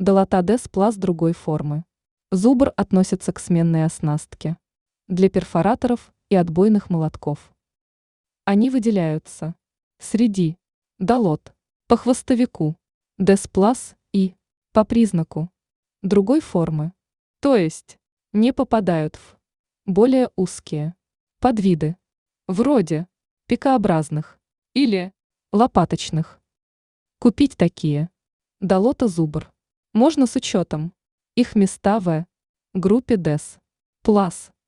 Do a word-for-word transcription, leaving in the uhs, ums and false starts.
Долота Дес Плас другой формы. Зубр относится к сменной оснастке для перфораторов и отбойных молотков. Они выделяются среди долот по хвостовику, Дес Плас и по признаку другой формы, то есть не попадают в более узкие подвиды, вроде пикообразных или лопаточных. Купить такие долота Зубр можно с учетом их места в группе Дес Плас.